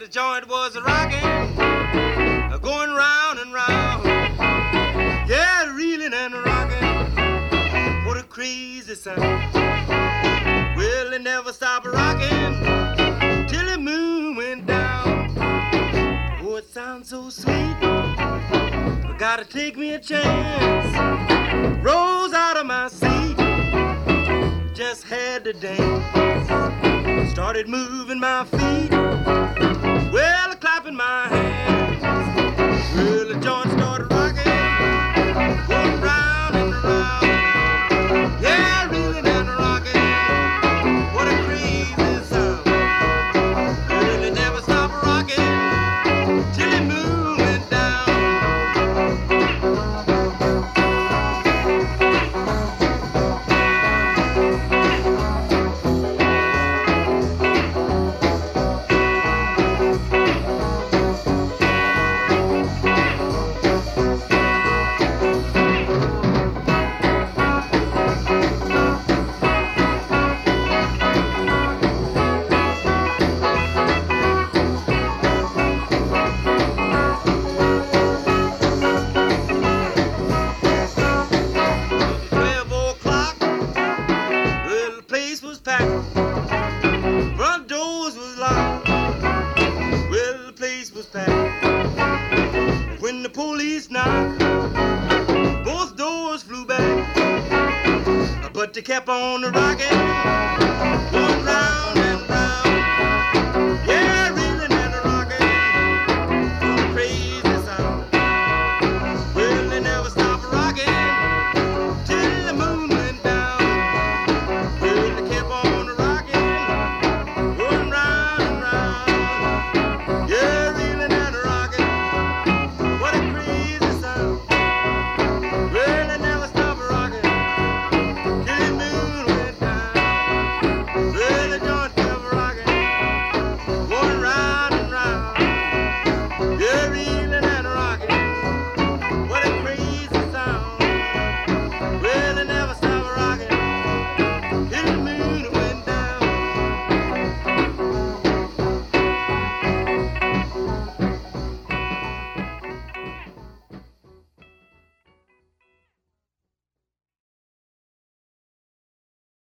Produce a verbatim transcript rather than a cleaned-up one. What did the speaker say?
the joint was rocking, going round and round. Yeah, reeling and rocking. What a crazy sound. Well, it never stopped rocking till the moon went down. Oh, it sounds so sweet. I gotta take me a chance. Rose out of my seat, just had to dance. Started moving my feet, well, clapping my hands. Well, the joint started rocking, going round and round. Yeah, reeling and rocking. What a crazy sound. Well, it never stopped rocking till the moon went down. When the police knocked, both doors flew back, but they kept on rocking, going round.